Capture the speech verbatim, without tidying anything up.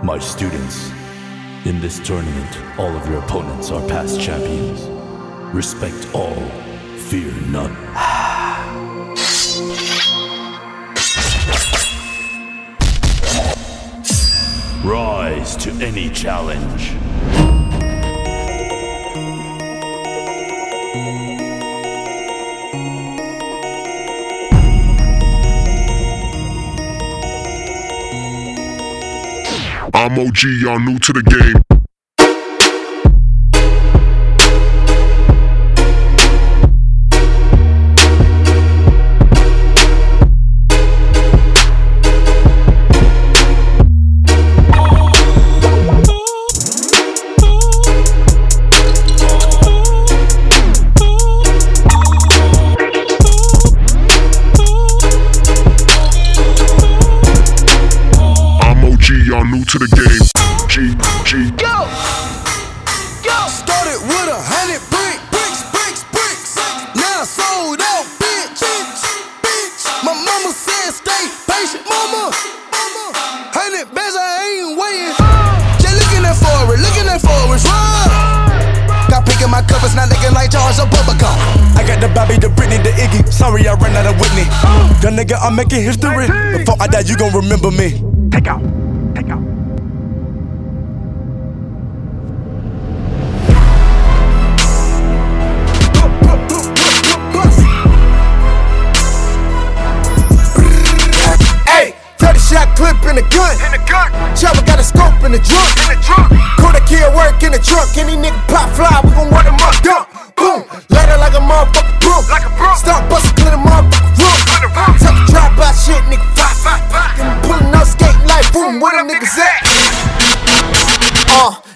My students, in this tournament, all of your opponents are past champions. Respect all, fear none. Rise to any challenge. I'm O G, y'all new to the game. Y'all new to the game. G, G. Go! Go! Started with a hundred bricks, bricks, bricks, bricks. Now sold out, bitch, bitch, bitch. My mama said stay patient, mama. Hundred bands, I ain't waiting. Just looking at forward, looking at forwards, run. Got pink in my cup, it's not looking like Charles or Bubblegum. I got the Bobby, the Britney, the Iggy. Sorry, I ran out of Whitney. Young nigga, I'm making history. Before I die, you gon' remember me. Take out. Take out. Hey, thirty shot clip in the gun. In the gun. Chopper got a scope in the trunk. In the trunk. Quarter kill work in the trunk. Any nigga pop fly, we gon' run him up. Dump. Boom. Ladder like a motherfucker broom. Like a broom. Start bustin', clean the motherfucker room. Take a drop out shit, nigga. Five, five, five. Then pullin' out skating like boom. Where them niggas at? Uh.